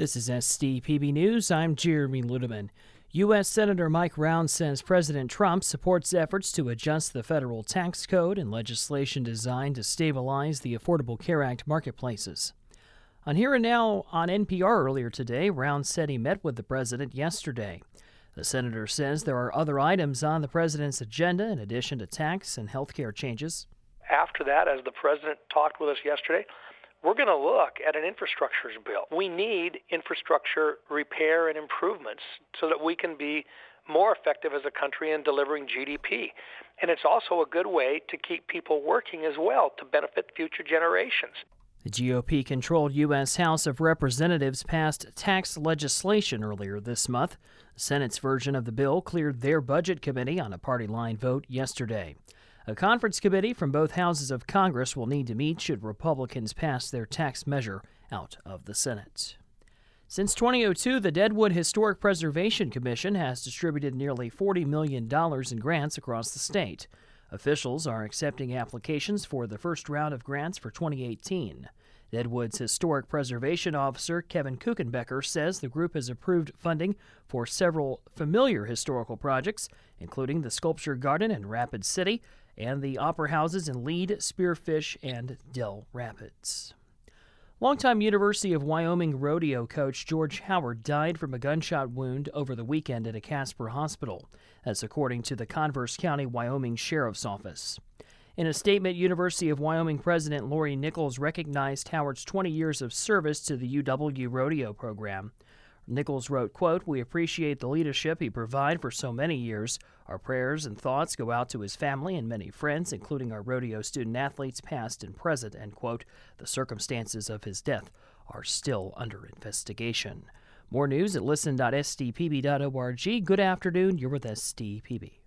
This is SDPB News. I'm Jeremy Ludeman. U.S. Senator Mike Rounds says President Trump supports efforts to adjust the federal tax code and legislation designed to stabilize the Affordable Care Act marketplaces. On Here and Now on NPR earlier today, Rounds said he met with the president yesterday. The senator says there are other items on the president's agenda in addition to tax and health care changes. After that, as the president talked with us yesterday, we're going to look at an infrastructure bill. We need infrastructure repair and improvements so that we can be more effective as a country in delivering GDP. And it's also a good way to keep people working as well to benefit future generations. The GOP-controlled U.S. House of Representatives passed tax legislation earlier this month. The Senate's version of the bill cleared their budget committee on a party-line vote yesterday. A conference committee from both houses of Congress will need to meet should Republicans pass their tax measure out of the Senate. Since 2002, the Deadwood Historic Preservation Commission has distributed nearly $40 million in grants across the state. Officials are accepting applications for the first round of grants for 2018. Deadwood's Historic Preservation Officer Kevin Kuchenbecker says the group has approved funding for several familiar historical projects, including the Sculpture Garden in Rapid City and the opera houses in Lead, Spearfish, and Dell Rapids. Longtime University of Wyoming rodeo coach George Howard died from a gunshot wound over the weekend at a Casper hospital. That's according to the Converse County, Wyoming Sheriff's Office. In a statement, University of Wyoming President Lori Nichols recognized Howard's 20 years of service to the UW rodeo program. Nichols wrote, quote, "We appreciate the leadership he provided for so many years. Our prayers and thoughts go out to his family and many friends, including our rodeo student athletes past and present," end quote. The circumstances of his death are still under investigation. More news at listen.sdpb.org. Good afternoon. You're with SDPB.